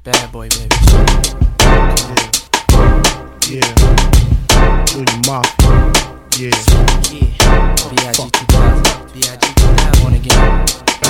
Bad boy, baby. Yeah. Junior Mafia. Yeah. B.I.G. 2000. B.I.G. 2000. Born again.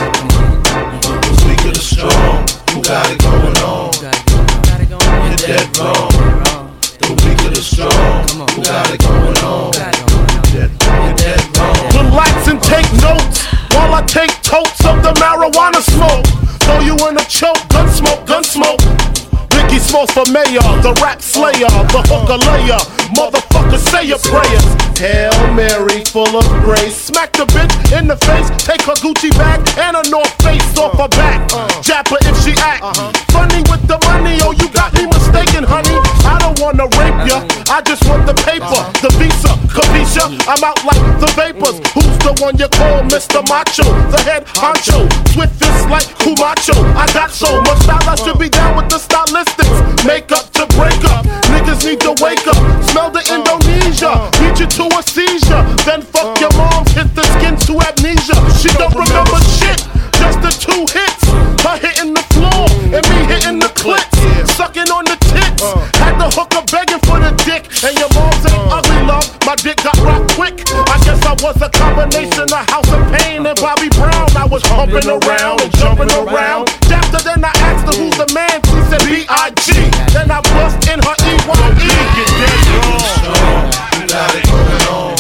The weak of the strong, who got it going on? You're dead wrong. The weak of the strong, who got it going on? You're dead wrong. Relax and take notes while I take totes of the marijuana smoke. Throw you in a choke, gun smoke, gun smoke. Biggie Smalls for mayor, the rap slayer, the hooker layer. Motherfucker, say your prayers. Hail Mary, full of grace. Smack the bitch in the face. Take her Gucci bag and her North Face off her back. Jab her if she act funny with the money. Oh, you got me mistaken, honey. I don't wanna rape ya. I just want the paper, the visa, capisha. I'm out like the vapors. Who's the one you call Mr. Macho? The head honcho, swift fist like Kumacho. I got so much style, I should be down with the stylistics. Make up to break up. Niggas need to wake up. Smell the Indonesia, beat you to a seizure. Then fuck your moms, hit the skin to amnesia. She don't remember shit, just the 2 hits. Her hitting the floor and me hitting the clits. Sucking on the tits, had the hooker begging for the dick. And your mom's ain't ugly, love, my dick got rocked quick. I guess I was a combination of House of Pain and Bobby Brown. I was humping around and jumping around. After then I asked her who's the man, she said B.I.G. Then I bust in her E.Y.E. Get dead wrong. You got it going on.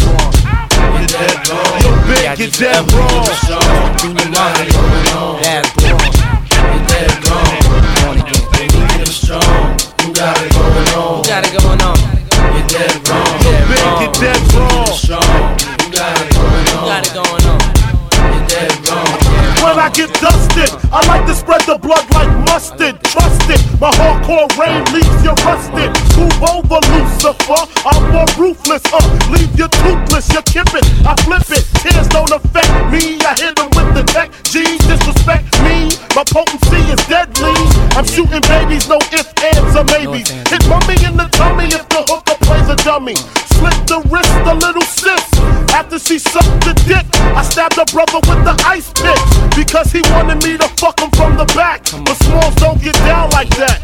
You're dead wrong. Yo, big, get dead wrong. You got it going on. You're dead wrong. The weak of the strong, who got it going on? Got it going on. You're dead wrong. Yo, big, get dead wrong. Strong, who got it going on? Got it going on. You're dead wrong. When I get dusted, I like to spread the blood like mustard. Trust it, my hardcore rain leaves you rusted. Move over, Lucifer, I'm more ruthless. Leave you toothless, you kip it, I flip it. Tears don't affect me, I hit them with the tech. G's disrespect me, my potency is deadly. I'm shooting babies, no ifs, ands, or maybes. Hit mummy in the tummy if the hooker plays a dummy. Slit the wrist, a little sis. After she sucked the dick, I stabbed her brother with the ice pick. Because he wanted me to fuck him from the back. But Smalls don't get down like that.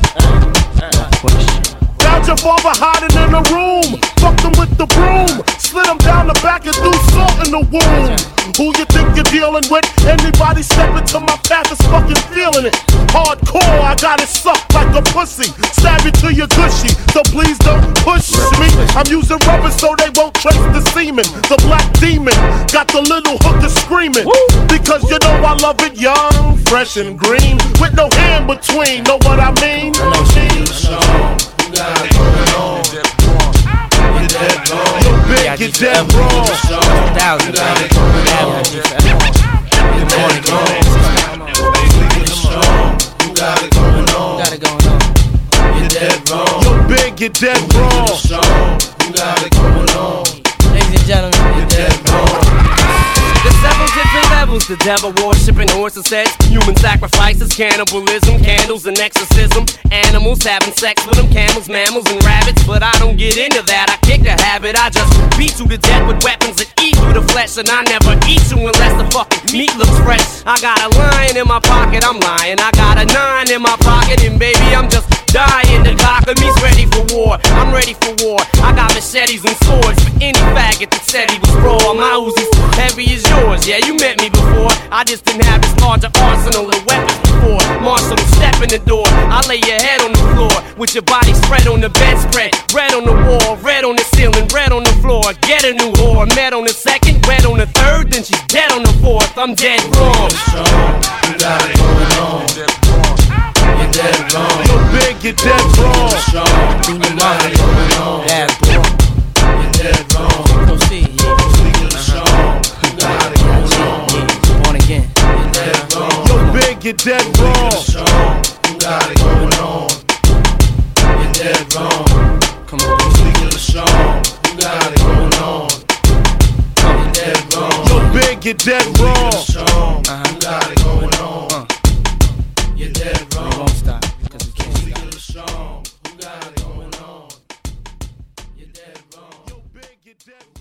Found your father hiding in a room. Fucked him with the broom. Slid him down the back and threw salt in the wound. Who you think you're dealing with? Anybody step into my path is fucking feeling it. Hardcore, I got it sucked like a pussy. Stab it to your gushy, so please don't push me. I'm using rubber so they won't trace the semen. The black demon got the little hooker screaming. Because you know I love it young, fresh and green, with no hand between. Know what I mean? You got it going on. You're dead wrong. Yo, big, get dead wrong. You got it going on. You're dead wrong. You got it going on. Got it going on. You're dead wrong. Yo, big, get dead wrong. You got it going on. Ladies and gentlemen, You're dead wrong. There's several different levels, the devil worshiping horses, sex, human sacrifices, cannibalism, candles and exorcism, animals having sex with them, camels, mammals and rabbits, but I don't get into that, I kick the habit, I just beat you to death with weapons that eat through the flesh, and I never eat you unless the fucking meat looks fresh. I got a lion in my pocket, I'm lying, I got a 9 in my pocket, and baby I'm just dying. The cock of me's ready for war, I'm ready for war, I got machetes and swords for any faggot that said he was raw. My Uzi's heavy as yours, yeah, you met me before. I just didn't have this larger arsenal of weapons before. Marshall, step in the door, I lay your head on the floor with your body spread on the bedspread. Red on the wall, red on the ceiling, red on the floor. Get a new whore, met on the second, red on the third, then she's dead on the fourth. I'm dead wrong. You got it going on. You're dead wrong. Yo, big, get dead wrong. You got it going on. You're dead wrong. proceed. You got it going on. Born again. You're dead wrong. Yo, big, get dead wrong. You got it going on. You're dead wrong. Come on. You got it going on. You're dead wrong. Yo, big, get dead wrong. You got it going on. You're dead We wrong. won't stop, because we can't stop. You got it going on. You're dead wrong. Yo, big, get dead wrong.